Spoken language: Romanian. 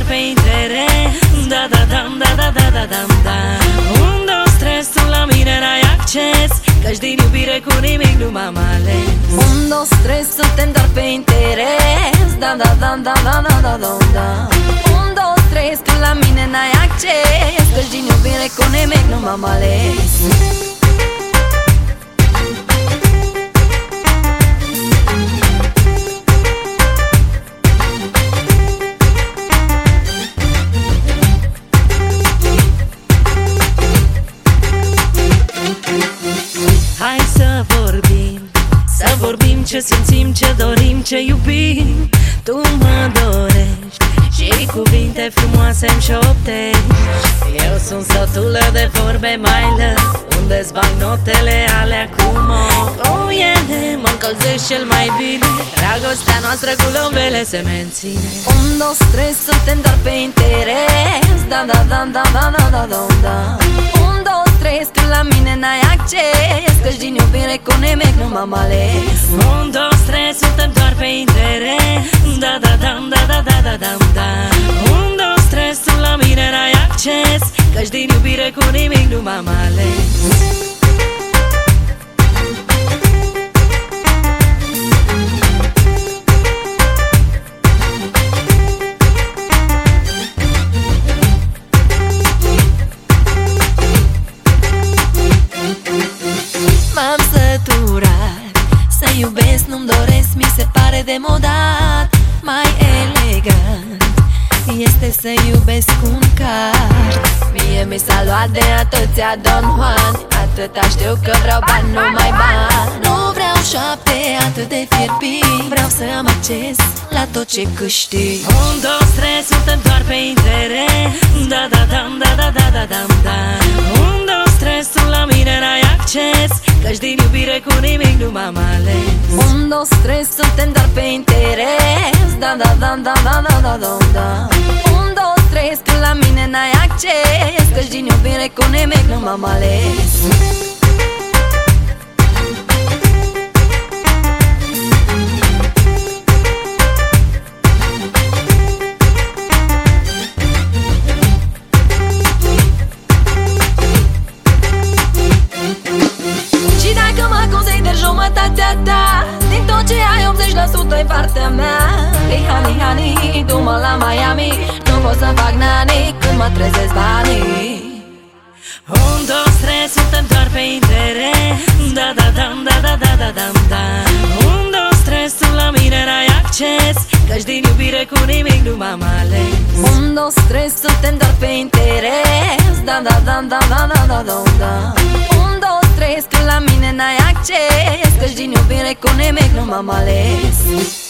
pe interes. Da, da, da, da, da, da, da, da, da. Unde o stresul la mine n-ai acces, căci din iubire cu nimic nu m-am ales. Unde o stres suntem doar pe interes. Da, da, da, da, da, da, da, da, da. Unde o stres tu la mine n-ai acces, căci din iubire cu nimic nu m-am ales. Hai să vorbim ce simțim, ce dorim, ce iubim. Tu mă dorești și cuvinte frumoase-mi șoptești. Eu sunt sătulă de vorbe, my love, unde-ți bag notele alea cu cu ele mă încălzesc cel mai bine. Dragostea noastră cu lombele se menține. Unde o stres suntem doar pe interes. Da, da, da, da, da, da, da, da, da. Unde o stres tu la mine n-ai acces, căci din iubire cu nimic nu m-am ales. Unde o stres suntem doar pe interes. Da, da, da, da, da, da, da, da, da. Unde o stres tu la mine n-ai acces, căci din iubire cu nimic nu m-am ales. M-am săturat să iubesc, nu-mi doresc, mi se pare demodat. Mai elegant este să iubesc un card. Mie mi s-a luat de atâția Don Juan, atâta știu că vreau bani, numai bani. Nu vreau șapte atât de fierbini, vreau să am acces la tot ce câștig. Unde o stres suntem doar pe interes. Da, da, da, da, da, da, da, da, da. Unde o stres tu la mine n-ai acces, căci din iubire cu nimic nu m-am ales. Unde o stres suntem doar pe interes. Da, da, da, da, da, da, da, da, da. Unde o stres tu la mine n-ai acces, căci din iubire cu nimic nu m-am ales. Jumătatea ta, din tot ce ai 80% e partea mea. Hey honey, honey, du-mă la Miami, nu pot să fac nani când mă trezesc banii. Unde o stres suntem doar pe interes. Da, da, da, da, da, da, da, da, da. Unde o stres tu la mine n-ai acces, căci din iubire cu nimic nu m-am ales. Unde o stres suntem doar pe interes. Da, da, da, da, da, da, da, da, da. Unde o stres tu la mine n-ai acces, căci din iubire cu nimic nu m-am ales.